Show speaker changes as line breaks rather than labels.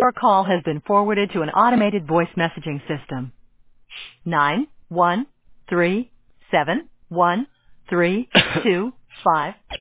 Your call has been forwarded to an automated voice messaging system. 913713225